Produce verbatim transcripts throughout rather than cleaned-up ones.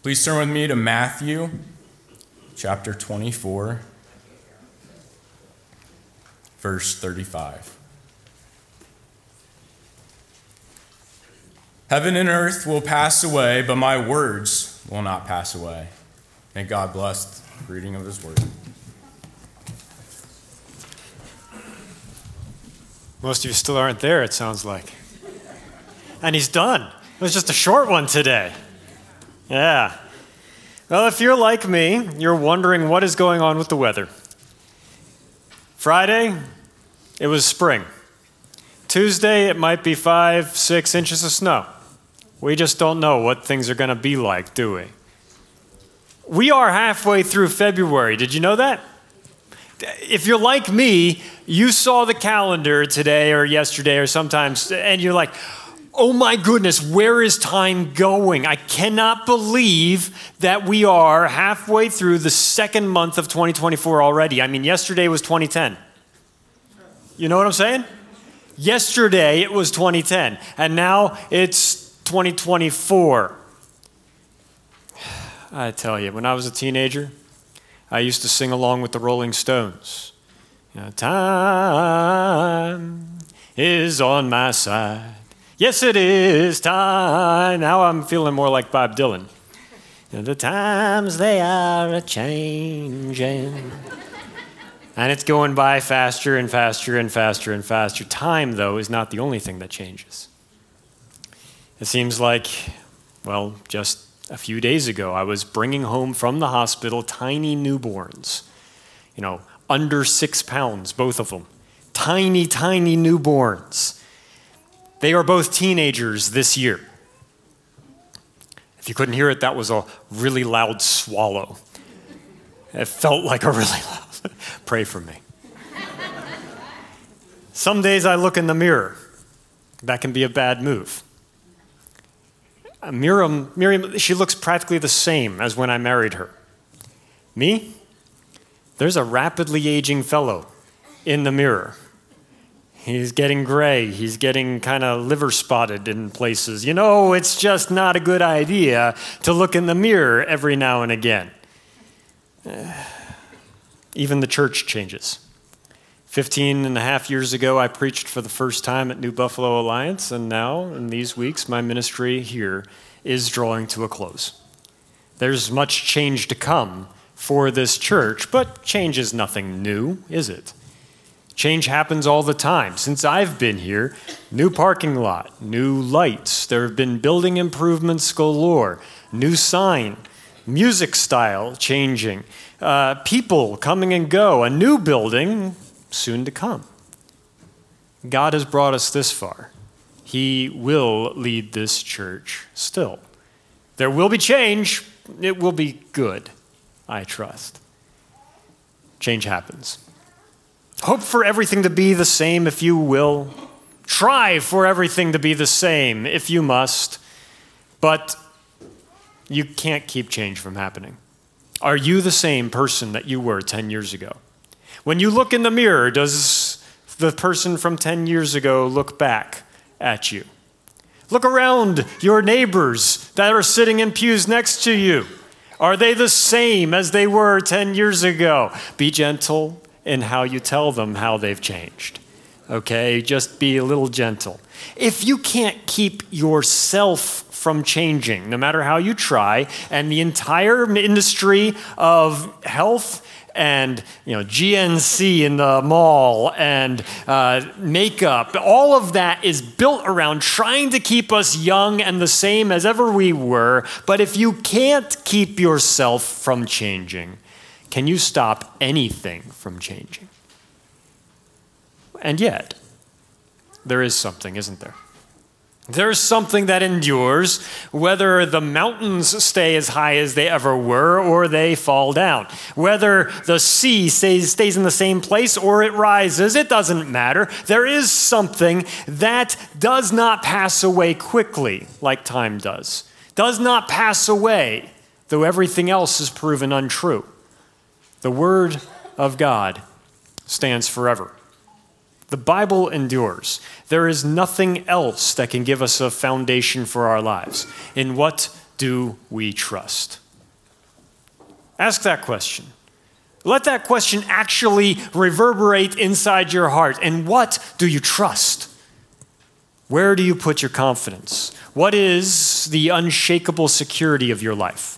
Please turn with me to Matthew chapter twenty-four, verse thirty-five. Heaven and earth will pass away, but my words will not pass away. May God bless the reading of his word. Most of you still aren't there, it sounds like. And he's done. It was just a short one today. Yeah. Well, if you're like me, you're wondering what is going on with the weather. Friday, it was spring. Tuesday, it might be five, six inches of snow. We just don't know what things are going to be like, do we? We are halfway through February. Did you know that? If you're like me, you saw the calendar today or yesterday or sometimes, and you're like, oh my goodness, where is time going? I cannot believe that we are halfway through the second month of twenty twenty-four already. I mean, yesterday was twenty ten. You know what I'm saying? Yesterday it was twenty ten, and now it's twenty twenty-four. I tell you, when I was a teenager, I used to sing along with the Rolling Stones. You know, time is on my side. Yes, it is time. Now I'm feeling more like Bob Dylan. You know, the times they are a-changing. And it's going by faster and faster and faster and faster. Time, though, is not the only thing that changes. It seems like, well, just a few days ago, I was bringing home from the hospital tiny newborns. You know, under six pounds, both of them. Tiny, tiny newborns. They are both teenagers this year. If you couldn't hear it, that was a really loud swallow. It felt like a really loud. Pray for me. Some days I look in the mirror. That can be a bad move. Miriam, Miriam, she looks practically the same as when I married her. Me? There's a rapidly aging fellow in the mirror. He's getting gray. He's getting kind of liver spotted in places. You know, it's just not a good idea to look in the mirror every now and again. Even the church changes. Fifteen and a half years ago, I preached for the first time at New Buffalo Alliance, and now, in these weeks, my ministry here is drawing to a close. There's much change to come for this church, but change is nothing new, is it? Change happens all the time. Since I've been here, new parking lot, new lights, there have been building improvements galore, new sign, music style changing, uh, people coming and go, a new building soon to come. God has brought us this far. He will lead this church still. There will be change. It will be good, I trust. Change happens. Hope for everything to be the same if you will. Try for everything to be the same if you must. But you can't keep change from happening. Are you the same person that you were ten years ago? When you look in the mirror, does the person from ten years ago look back at you? Look around your neighbors that are sitting in pews next to you. Are they the same as they were ten years ago? Be gentle in how you tell them how they've changed. Okay, just be a little gentle. If you can't keep yourself from changing, no matter how you try, and the entire industry of health and you know G N C in the mall and uh, makeup, all of that is built around trying to keep us young and the same as ever we were. But if you can't keep yourself from changing, can you stop anything from changing? And yet, there is something, isn't there? There's something that endures, whether the mountains stay as high as they ever were or they fall down. Whether the sea stays, stays in the same place or it rises, it doesn't matter. There is something that does not pass away quickly like time does. Does not pass away, though everything else is proven untrue. The Word of God stands forever. The Bible endures. There is nothing else that can give us a foundation for our lives. In what do we trust? Ask that question. Let that question actually reverberate inside your heart. And what do you trust? Where do you put your confidence? What is the unshakable security of your life?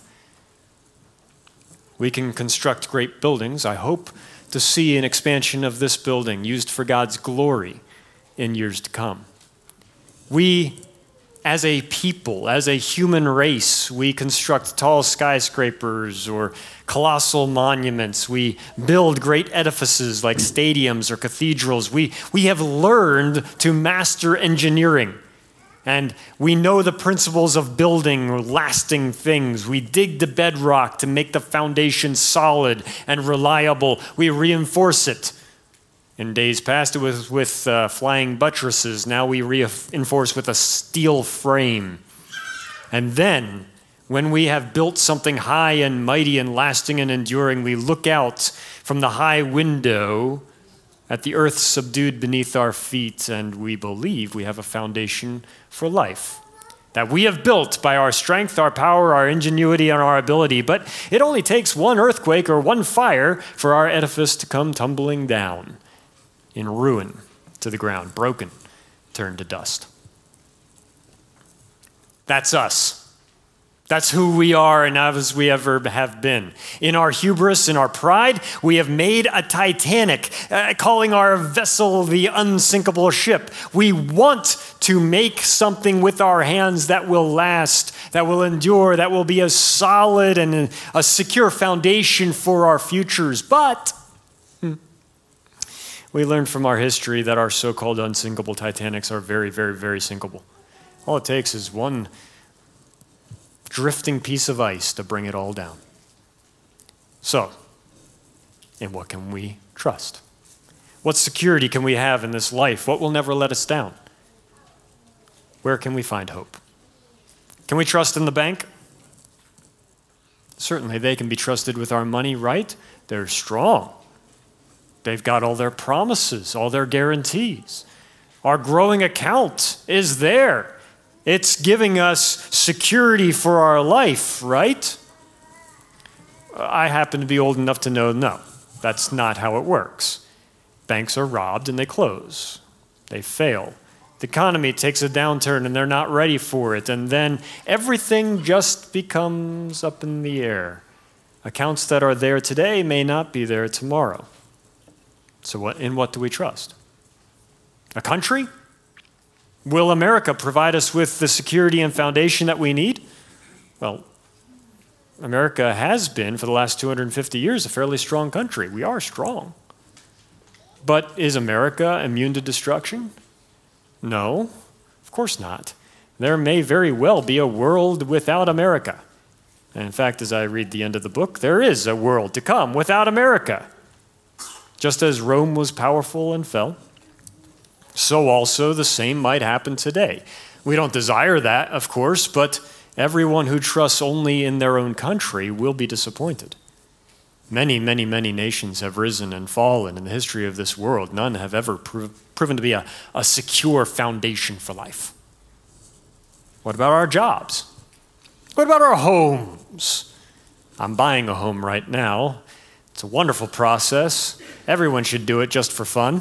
We can construct great buildings. I hope to see an expansion of this building used for God's glory in years to come. We, as a people, as a human race, we construct tall skyscrapers or colossal monuments. We build great edifices like stadiums or cathedrals. We, we have learned to master engineering. And we know the principles of building lasting things. We dig the bedrock to make the foundation solid and reliable. We reinforce it. In days past, it was with uh, flying buttresses. Now we reinforce with a steel frame. And then, when we have built something high and mighty and lasting and enduring, we look out from the high window at the earth subdued beneath our feet, and we believe we have a foundation for life that we have built by our strength, our power, our ingenuity, and our ability. But it only takes one earthquake or one fire for our edifice to come tumbling down in ruin to the ground, broken, turned to dust. That's us. That's who we are and as we ever have been. In our hubris, in our pride, we have made a Titanic, uh, calling our vessel the unsinkable ship. We want to make something with our hands that will last, that will endure, that will be a solid and a secure foundation for our futures. But hmm, we learned from our history that our so-called unsinkable Titanics are very, very, very sinkable. All it takes is one drifting piece of ice to bring it all down. So, in what can we trust? What security can we have in this life? What will never let us down? Where can we find hope? Can we trust in the bank? Certainly, they can be trusted with our money, right? They're strong. They've got all their promises, all their guarantees. Our growing account is there. It's giving us security for our life, right? I happen to be old enough to know, no, that's not how it works. Banks are robbed and they close. They fail. The economy takes a downturn and they're not ready for it. And then everything just becomes up in the air. Accounts that are there today may not be there tomorrow. So what, in what do we trust? A country? Will America provide us with the security and foundation that we need? Well, America has been, for the last two hundred fifty years, a fairly strong country. We are strong. But is America immune to destruction? No, of course not. There may very well be a world without America. And in fact, as I read the end of the book, there is a world to come without America. Just as Rome was powerful and fell, so also the same might happen today. We don't desire that, of course, but everyone who trusts only in their own country will be disappointed. Many, many, many nations have risen and fallen in the history of this world. None have ever prov- proven to be a, a secure foundation for life. What about our jobs? What about our homes? I'm buying a home right now. It's a wonderful process. Everyone should do it just for fun.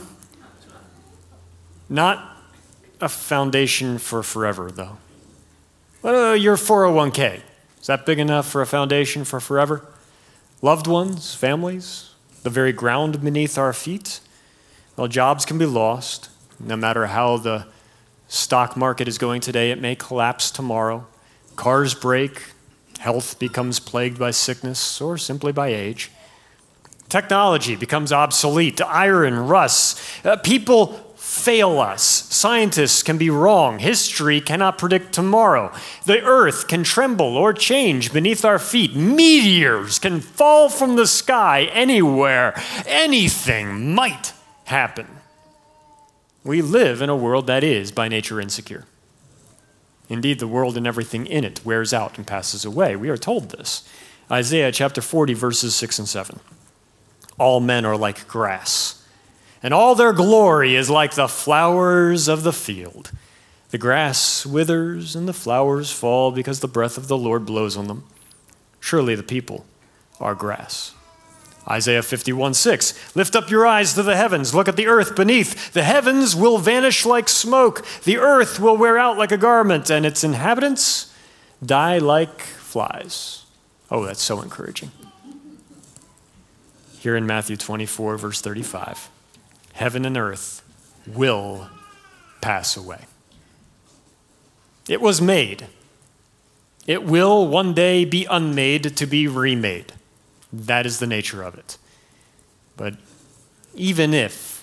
Not a foundation for forever, though. Well, your four oh one k, is that big enough for a foundation for forever? Loved ones, families, the very ground beneath our feet? Well, jobs can be lost. No matter how the stock market is going today, it may collapse tomorrow. Cars break, health becomes plagued by sickness or simply by age. Technology becomes obsolete, iron rusts. Uh, people fail us. Scientists can be wrong. History cannot predict tomorrow. The earth can tremble or change beneath our feet. Meteors can fall from the sky anywhere. Anything might happen. We live in a world that is, by nature, insecure. Indeed, the world and everything in it wears out and passes away. We are told this. Isaiah chapter forty, verses six and seven. All men are like grass, and all their glory is like the flowers of the field. The grass withers and the flowers fall because the breath of the Lord blows on them. Surely the people are grass. Isaiah fifty-one six, lift up your eyes to the heavens, look at the earth beneath. The heavens will vanish like smoke. The earth will wear out like a garment, and its inhabitants die like flies. Oh, that's so encouraging. Here in Matthew twenty-four, verse thirty-five, heaven and earth will pass away. It was made. It will one day be unmade to be remade. That is the nature of it. But even if,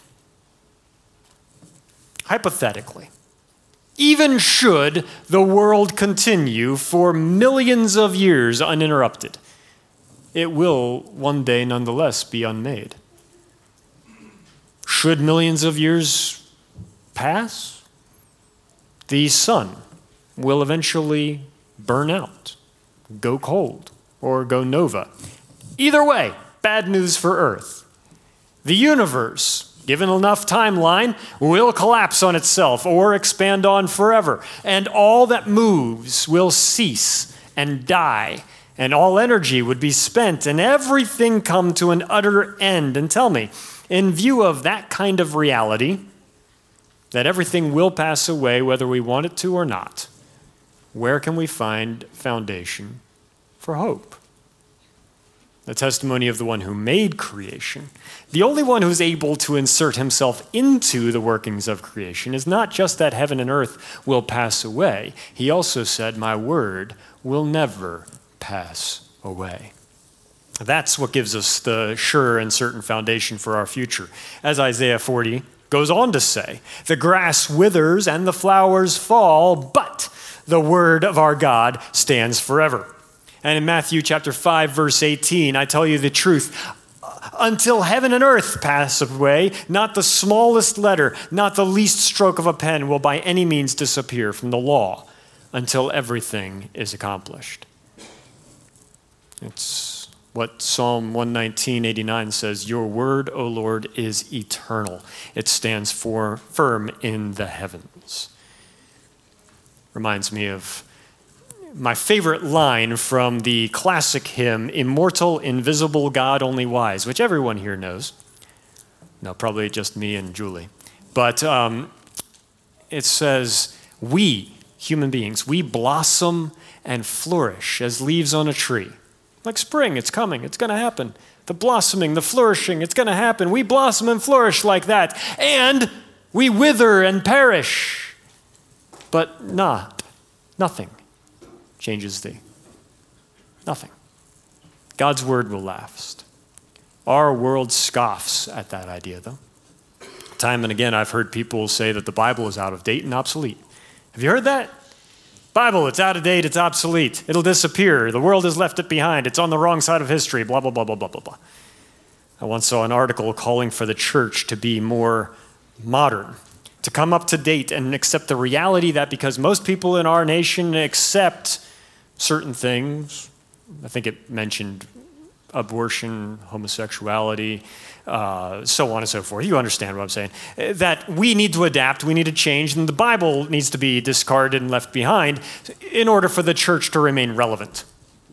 hypothetically, even should the world continue for millions of years uninterrupted, it will one day nonetheless be unmade. Should millions of years pass, the sun will eventually burn out, go cold, or go nova. Either way, bad news for Earth. The universe, given enough timeline, will collapse on itself or expand on forever, and all that moves will cease and die, and all energy would be spent, and everything come to an utter end. And tell me, in view of that kind of reality, that everything will pass away whether we want it to or not, where can we find foundation for hope? The testimony of the one who made creation, the only one who's able to insert himself into the workings of creation, is not just that heaven and earth will pass away. He also said, my word will never pass away. That's what gives us the sure and certain foundation for our future. As Isaiah forty goes on to say, the grass withers and the flowers fall, but the word of our God stands forever. And in Matthew chapter five, verse eighteen, I tell you the truth, until heaven and earth pass away, not the smallest letter, not the least stroke of a pen will by any means disappear from the law until everything is accomplished. It's what Psalm one nineteen, eighty-nine says, your word, O Lord, is eternal. It stands for firm in the heavens. Reminds me of my favorite line from the classic hymn, Immortal, Invisible, God Only Wise, which everyone here knows. No, probably just me and Julie. But um, it says, we, human beings, we blossom and flourish as leaves on a tree. Like spring, it's coming, it's going to happen. The blossoming, the flourishing, it's going to happen. We blossom and flourish like that. And we wither and perish. But not, nothing changes thee. Nothing. God's word will last. Our world scoffs at that idea, though. Time and again, I've heard people say that the Bible is out of date and obsolete. Have you heard that? Bible, it's out of date, it's obsolete. It'll disappear. The world has left it behind. It's on the wrong side of history, blah, blah, blah, blah, blah, blah, blah. I once saw an article calling for the church to be more modern, to come up to date and accept the reality that because most people in our nation accept certain things, I think it mentioned abortion, homosexuality, uh, so on and so forth. You understand what I'm saying. That we need to adapt, we need to change, and the Bible needs to be discarded and left behind in order for the church to remain relevant.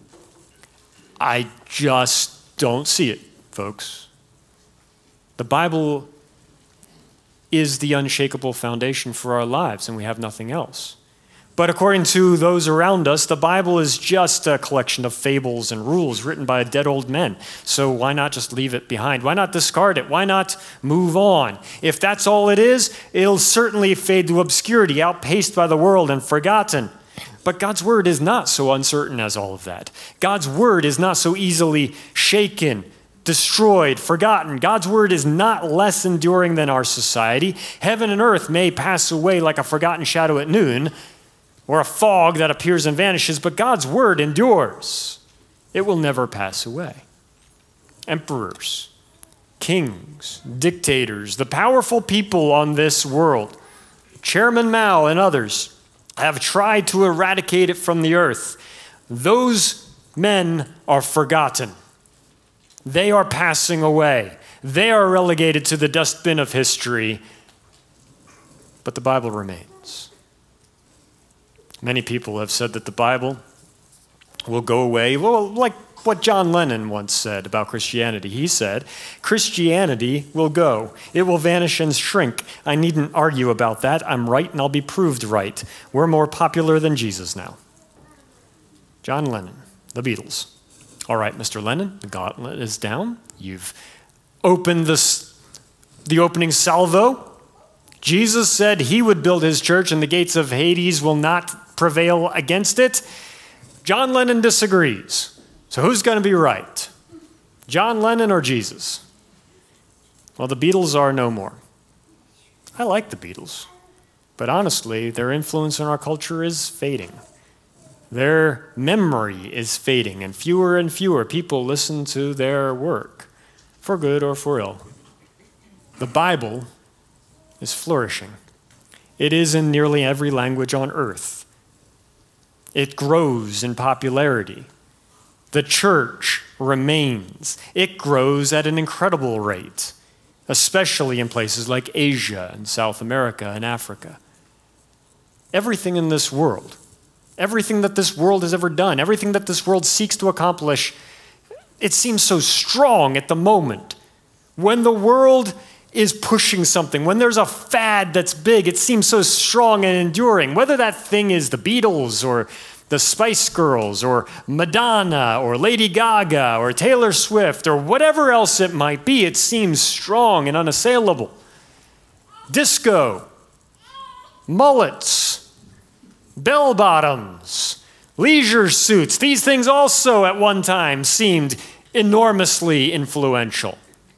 I just don't see it, folks. The Bible is the unshakable foundation for our lives, and we have nothing else. But according to those around us, the Bible is just a collection of fables and rules written by dead old men. So why not just leave it behind? Why not discard it? Why not move on? If that's all it is, it'll certainly fade to obscurity, outpaced by the world and forgotten. But God's word is not so uncertain as all of that. God's word is not so easily shaken, destroyed, forgotten. God's word is not less enduring than our society. Heaven and earth may pass away like a forgotten shadow at noon, or a fog that appears and vanishes, but God's word endures. It will never pass away. Emperors, kings, dictators, the powerful people on this world, Chairman Mao and others, have tried to eradicate it from the earth. Those men are forgotten. They are passing away. They are relegated to the dustbin of history, but the Bible remains. Many people have said that the Bible will go away. Well, like what John Lennon once said about Christianity. He said, Christianity will go. It will vanish and shrink. I needn't argue about that. I'm right and I'll be proved right. We're more popular than Jesus now. John Lennon, the Beatles. All right, Mister Lennon, the gauntlet is down. You've opened the, the opening salvo. Jesus said he would build his church and the gates of Hades will not prevail against it. John Lennon disagrees. So who's going to be right? John Lennon or Jesus? Well, the Beatles are no more. I like the Beatles, but honestly, their influence in our culture is fading. Their memory is fading, and fewer and fewer people listen to their work, for good or for ill. The Bible is flourishing. It is in nearly every language on earth. It grows in popularity. The church remains. It grows at an incredible rate, especially in places like Asia and South America and Africa. Everything in this world, everything that this world has ever done, everything that this world seeks to accomplish, it seems so strong at the moment. When the world is pushing something, when there's a fad that's big, it seems so strong and enduring. Whether that thing is the Beatles or the Spice Girls or Madonna or Lady Gaga or Taylor Swift or whatever else it might be, it seems strong and unassailable. Disco, mullets, bell bottoms, leisure suits, these things also at one time seemed enormously influential.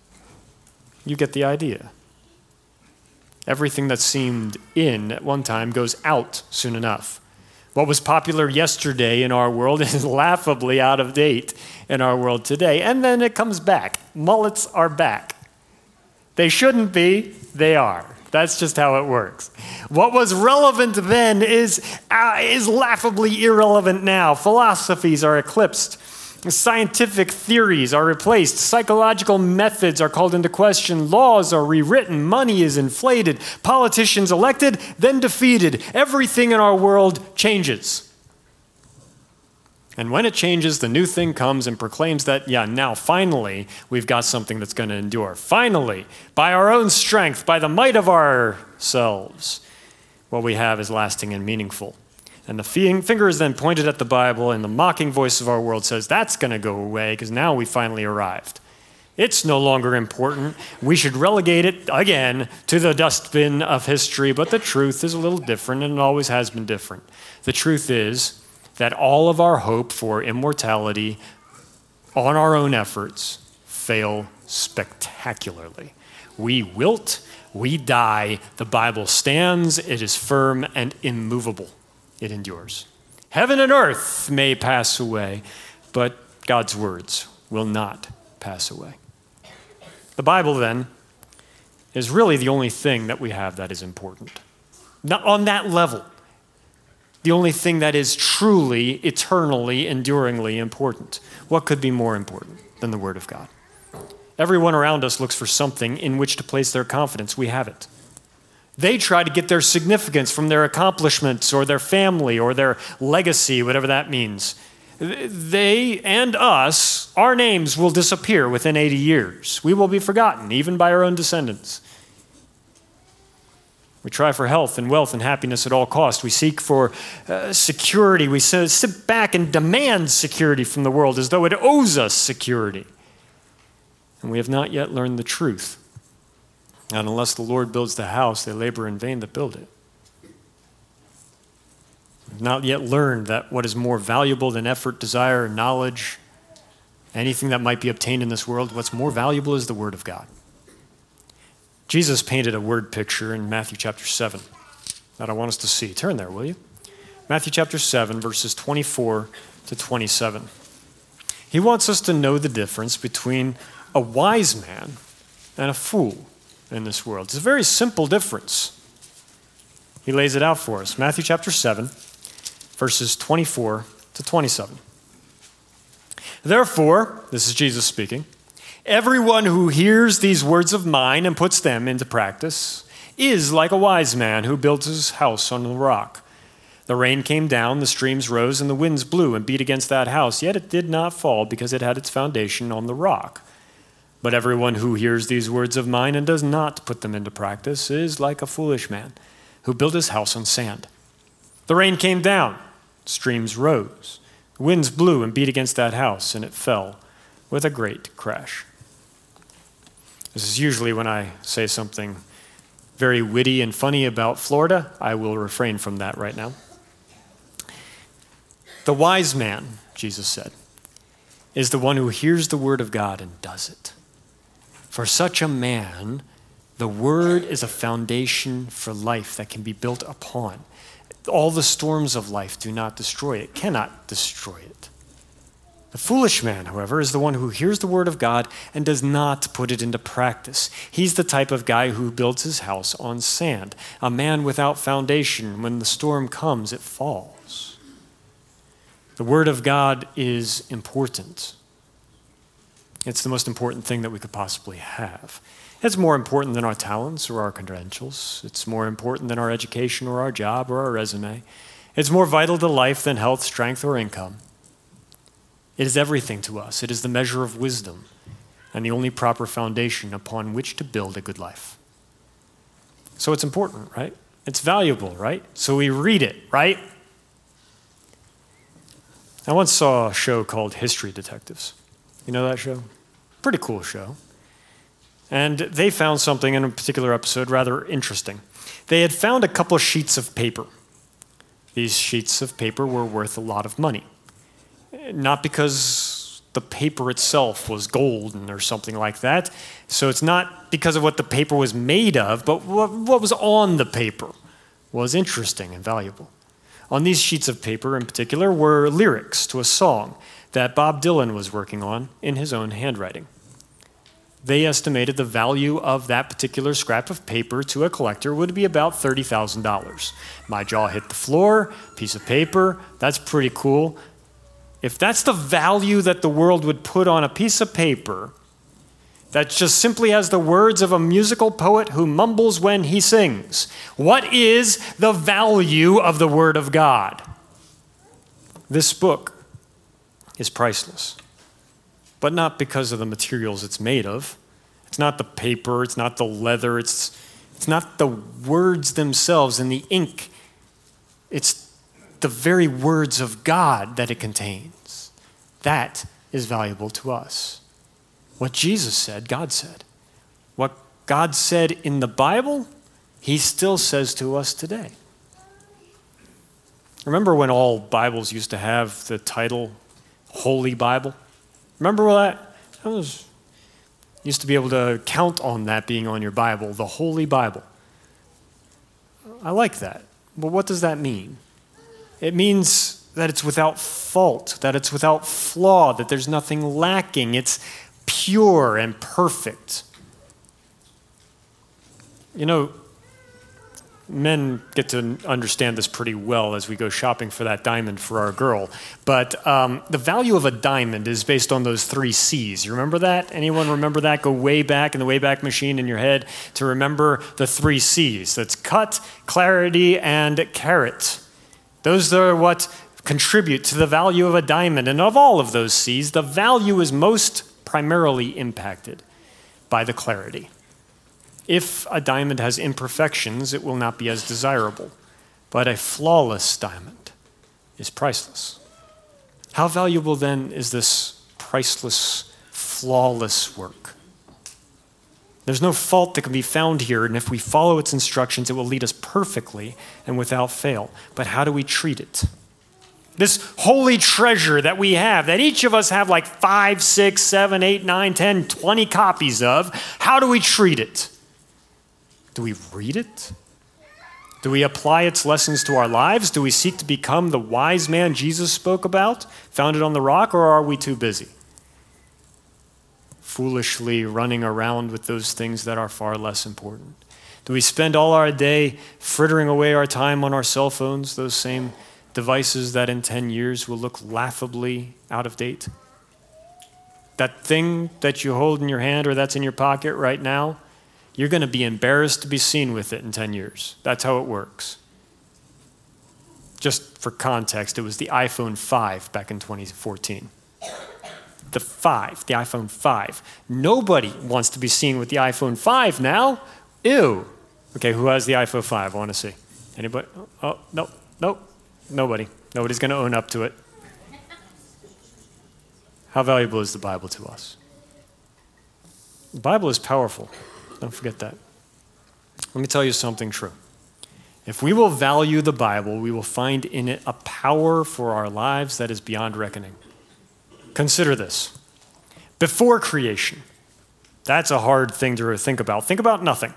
You get the idea. Everything that seemed in at one time goes out soon enough. What was popular yesterday in our world is laughably out of date in our world today. And then it comes back. Mullets are back. They shouldn't be, they are. That's just how it works. What was relevant then is, uh, is laughably irrelevant now. Philosophies are eclipsed. Scientific theories are replaced. Psychological methods are called into question. Laws are rewritten. Money is inflated. Politicians elected, then defeated. Everything in our world changes. And when it changes, the new thing comes and proclaims that, yeah, now finally we've got something that's going to endure. Finally, by our own strength, by the might of ourselves, what we have is lasting and meaningful. And the finger is then pointed at the Bible, and the mocking voice of our world says, that's going to go away because now we finally arrived. It's no longer important. We should relegate it, again, to the dustbin of history, but the truth is a little different, and it always has been different. The truth is that all of our hope for immortality on our own efforts fail spectacularly. We wilt, we die, the Bible stands, it is firm and immovable. It endures. Heaven and earth may pass away, but God's words will not pass away. The Bible, then, is really the only thing that we have that is important. Not on that level, the only thing that is truly, eternally, enduringly important. What could be more important than the Word of God? Everyone around us looks for something in which to place their confidence. We have it. They try to get their significance from their accomplishments or their family or their legacy, whatever that means. They and us, our names will disappear within eighty years. We will be forgotten, even by our own descendants. We try for health and wealth and happiness at all costs. We seek for uh, security. We sit back and demand security from the world as though it owes us security. And we have not yet learned the truth. And unless the Lord builds the house, they labor in vain that build it. We've not yet learned that what is more valuable than effort, desire, knowledge, anything that might be obtained in this world, what's more valuable is the Word of God. Jesus painted a word picture in Matthew chapter seven that I want us to see. Turn there, will you? Matthew chapter seven, verses twenty-four to twenty-seven. He wants us to know the difference between a wise man and a fool in this world. It's a very simple difference. He lays it out for us. Matthew chapter seven, verses twenty-four to twenty-seven. Therefore, this is Jesus speaking, everyone who hears these words of mine and puts them into practice is like a wise man who builds his house on the rock. The rain came down, the streams rose, and the winds blew and beat against that house, yet it did not fall because it had its foundation on the rock. But everyone who hears these words of mine and does not put them into practice is like a foolish man who built his house on sand. The rain came down, streams rose, the winds blew and beat against that house, and it fell with a great crash. This is usually when I say something very witty and funny about Florida. I will refrain from that right now. The wise man, Jesus said, is the one who hears the word of God and does it. For such a man, the word is a foundation for life that can be built upon. All the storms of life do not destroy it, cannot destroy it. The foolish man, however, is the one who hears the word of God and does not put it into practice. He's the type of guy who builds his house on sand, a man without foundation. When the storm comes, it falls. The word of God is important. It's the most important thing that we could possibly have. It's more important than our talents or our credentials. It's more important than our education or our job or our resume. It's more vital to life than health, strength, or income. It is everything to us. It is the measure of wisdom and the only proper foundation upon which to build a good life. So it's important, right? It's valuable, right? So we read it, right? I once saw a show called History Detectives. You know that show? Pretty cool show. And they found something in a particular episode rather interesting. They had found a couple of sheets of paper. These sheets of paper were worth a lot of money. Not because the paper itself was golden or something like that. So it's not because of what the paper was made of, but what, what was on the paper was interesting and valuable. On these sheets of paper in particular were lyrics to a song that Bob Dylan was working on in his own handwriting. They estimated the value of that particular scrap of paper to a collector would be about thirty thousand dollars. My jaw hit the floor, piece of paper, that's pretty cool. If that's the value that the world would put on a piece of paper that just simply has the words of a musical poet who mumbles when he sings, what is the value of the Word of God? This book is priceless, but not because of the materials it's made of. It's not the paper, it's not the leather, it's, it's not the words themselves and the ink. It's the very words of God that it contains. That is valuable to us. What Jesus said, God said. What God said in the Bible, he still says to us today. Remember when all Bibles used to have the title Holy Bible? Remember that? That was, used to be able to count on that being on your Bible, the Holy Bible. I like that. But what does that mean? It means that it's without fault, that it's without flaw, that there's nothing lacking. It's pure and perfect. You know, men get to understand this pretty well as we go shopping for that diamond for our girl. But um, the value of a diamond is based on those three C's. You remember that? Anyone remember that? Go way back in the Wayback Machine in your head to remember the three C's. That's cut, clarity, and carat. Those are what contribute to the value of a diamond. And of all of those C's, the value is most primarily impacted by the clarity. If a diamond has imperfections, it will not be as desirable. But a flawless diamond is priceless. How valuable then is this priceless, flawless work? There's no fault that can be found here, and if we follow its instructions, it will lead us perfectly and without fail. But how do we treat it? This holy treasure that we have, that each of us have like five, six, seven, eight, nine, ten, twenty copies of, how do we treat it? Do we read it? Do we apply its lessons to our lives? Do we seek to become the wise man Jesus spoke about, founded on the rock, or are we too busy foolishly running around with those things that are far less important? Do we spend all our day frittering away our time on our cell phones, those same devices that in ten years will look laughably out of date? That thing that you hold in your hand or that's in your pocket right now, you're going to be embarrassed to be seen with it in ten years. That's how it works. Just for context, it was the iPhone five back in twenty fourteen. The five, the iPhone five. Nobody wants to be seen with the iPhone five now. Ew. Okay, who has the iPhone five? I want to see. Anybody? Oh, no, no, nobody. Nobody's going to own up to it. How valuable is the Bible to us? The Bible is powerful. Don't forget that. Let me tell you something true. If we will value the Bible, we will find in it a power for our lives that is beyond reckoning. Consider this. Before creation, that's a hard thing to think about. Think about nothing.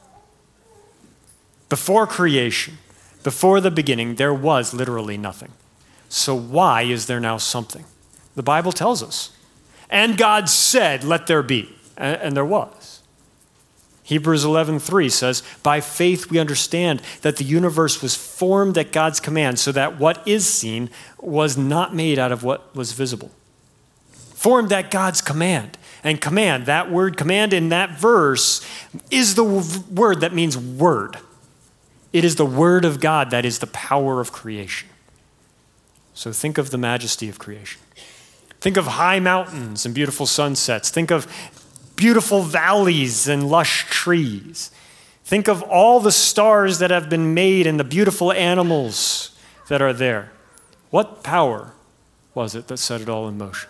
Before creation, before the beginning, there was literally nothing. So why is there now something? The Bible tells us. And God said, let there be. And there was. Hebrews eleven three says, by faith we understand that the universe was formed at God's command so that what is seen was not made out of what was visible. Formed at God's command. And command, that word command in that verse is the w- word that means word. It is the word of God that is the power of creation. So think of the majesty of creation. Think of high mountains and beautiful sunsets. Think of beautiful valleys and lush trees. Think of all the stars that have been made and the beautiful animals that are there. What power was it that set it all in motion?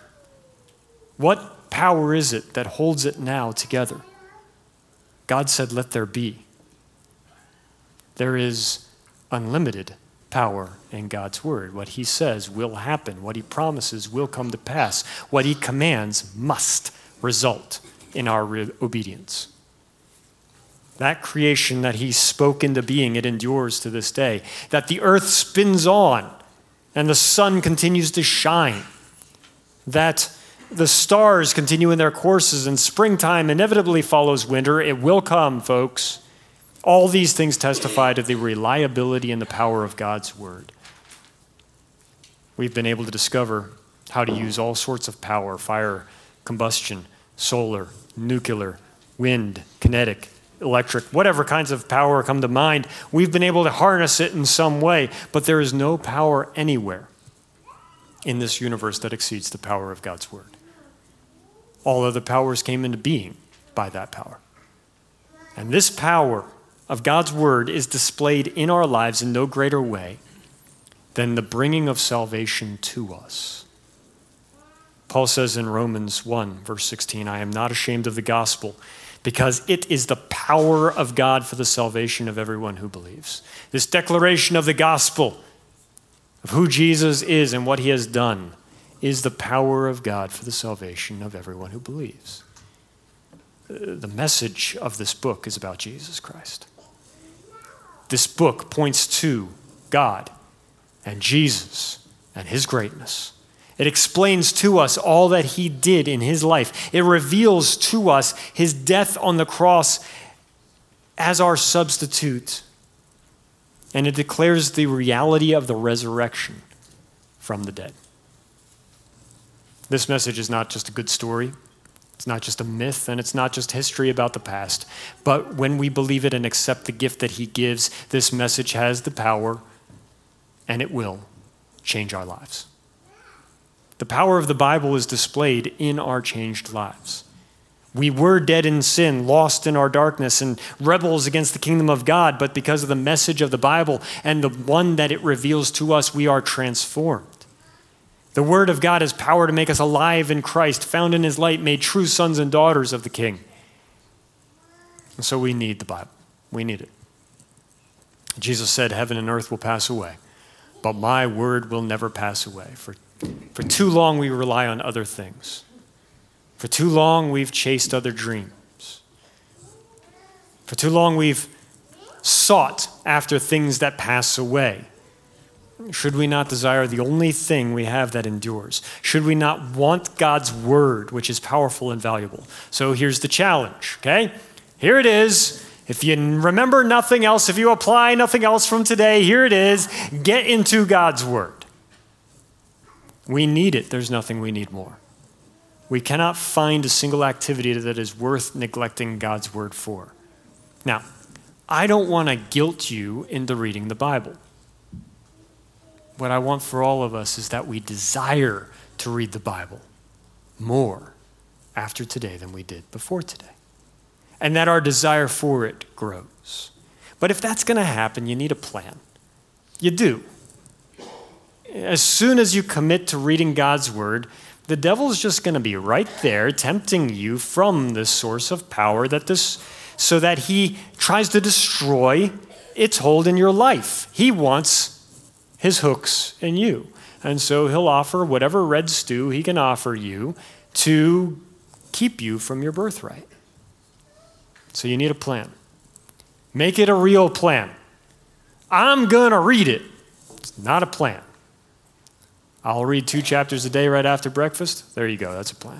What power is it that holds it now together? God said, let there be. There is unlimited power in God's word. What he says will happen. What he promises will come to pass. What he commands must result in our re- obedience. That creation that he spoke into being, it endures to this day. That the earth spins on and the sun continues to shine. That the stars continue in their courses and springtime inevitably follows winter. It will come, folks. All these things testify to the reliability and the power of God's word. We've been able to discover how to use all sorts of power, fire, combustion, solar, nuclear, wind, kinetic, electric, whatever kinds of power come to mind. We've been able to harness it in some way, but there is no power anywhere in this universe that exceeds the power of God's word. All other powers came into being by that power. And this power of God's word is displayed in our lives in no greater way than the bringing of salvation to us. Paul says in Romans one, verse sixteen, I am not ashamed of the gospel because it is the power of God for the salvation of everyone who believes. This declaration of the gospel, of who Jesus is and what he has done, is the power of God for the salvation of everyone who believes. The message of this book is about Jesus Christ. This book points to God and Jesus and his greatness. It explains to us all that he did in his life. It reveals to us his death on the cross as our substitute. And it declares the reality of the resurrection from the dead. This message is not just a good story. It's not just a myth, and it's not just history about the past. But when we believe it and accept the gift that he gives, this message has the power, and it will change our lives. The power of the Bible is displayed in our changed lives. We were dead in sin, lost in our darkness, and rebels against the kingdom of God, but because of the message of the Bible and the one that it reveals to us, we are transformed. The word of God has power to make us alive in Christ, found in his light, made true sons and daughters of the King. And so we need the Bible. We need it. Jesus said, heaven and earth will pass away, but my word will never pass away. For, for too long we rely on other things. For too long we've chased other dreams. For too long we've sought after things that pass away. Should we not desire the only thing we have that endures? Should we not want God's word, which is powerful and valuable? So here's the challenge, okay? Here it is. If you remember nothing else, if you apply nothing else from today, here it is. Get into God's word. We need it. There's nothing we need more. We cannot find a single activity that is worth neglecting God's word for. Now, I don't want to guilt you into reading the Bible. what I want for all of us is that we desire to read the Bible more after today than we did before today, and that our desire for it grows. But if that's going to happen, you need a plan. You do. As soon as you commit to reading God's word, the devil's just going to be right there tempting you from this source of power that this so that he tries to destroy its hold in your life. He wants his hooks in you. And so he'll offer whatever red stew he can offer you to keep you from your birthright. So you need a plan. Make it a real plan. I'm going to read it. It's not a plan. I'll read two chapters a day right after breakfast. There you go. That's a plan.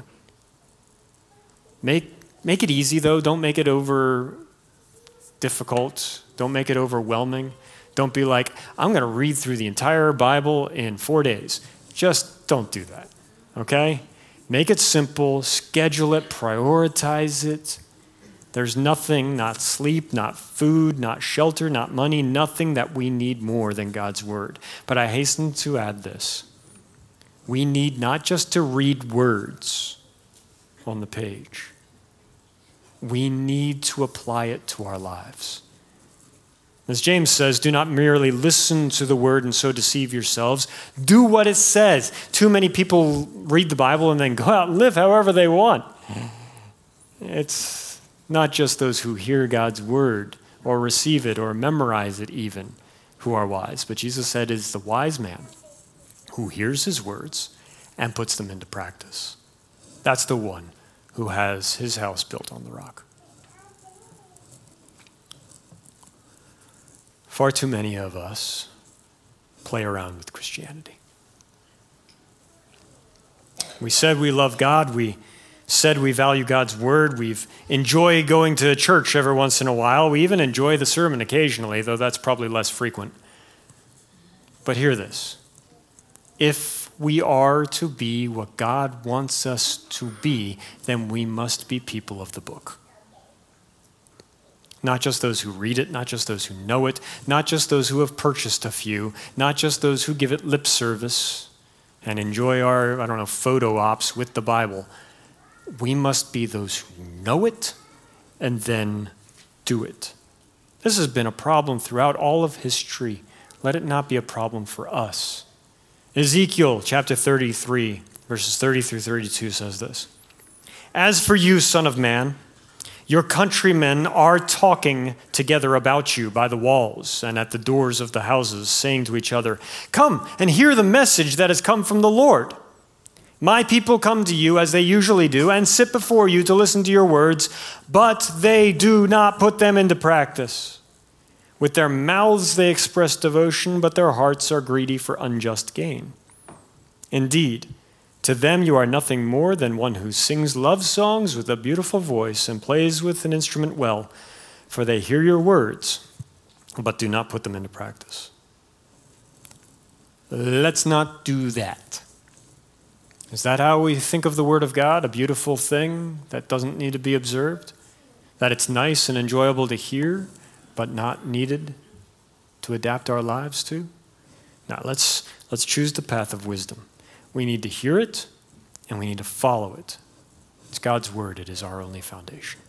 Make, make it easy, though. Don't make it over difficult. Don't make it overwhelming. Don't be like, I'm going to read through the entire Bible in four days. Just don't do that, okay? Make it simple. Schedule it. Prioritize it. There's nothing, not sleep, not food, not shelter, not money, nothing that we need more than God's word. But I hasten to add this. We need not just to read words on the page. We need to apply it to our lives. As James says, do not merely listen to the word and so deceive yourselves. Do what it says. Too many people read the Bible and then go out and live however they want. It's not just those who hear God's word or receive it or memorize it even who are wise, but Jesus said it's the wise man who hears his words and puts them into practice. That's the one who has his house built on the rock. Far too many of us play around with Christianity. We said we love God. We said we value God's word. We've enjoyed going to church every once in a while. We even enjoy the sermon occasionally, though that's probably less frequent. But hear this. If we are to be what God wants us to be, then we must be people of the book. Not just those who read it, not just those who know it, not just those who have purchased a few, not just those who give it lip service and enjoy our, I don't know, photo ops with the Bible. We must be those who know it and then do it. This has been a problem throughout all of history. Let it not be a problem for us. Ezekiel chapter thirty-three, verses thirty through thirty-two says this. As for you, son of man, your countrymen are talking together about you by the walls and at the doors of the houses, saying to each other, come and hear the message that has come from the Lord. My people come to you as they usually do and sit before you to listen to your words, but they do not put them into practice. With their mouths they express devotion, but their hearts are greedy for unjust gain. Indeed, to them you are nothing more than one who sings love songs with a beautiful voice and plays with an instrument well, for they hear your words, but do not put them into practice. Let's not do that. Is that how we think of the Word of God? A beautiful thing that doesn't need to be observed? That it's nice and enjoyable to hear, but not needed to adapt our lives to? Now, let's, let's choose the path of wisdom. We need to hear it, and we need to follow it. It's God's word. It is our only foundation.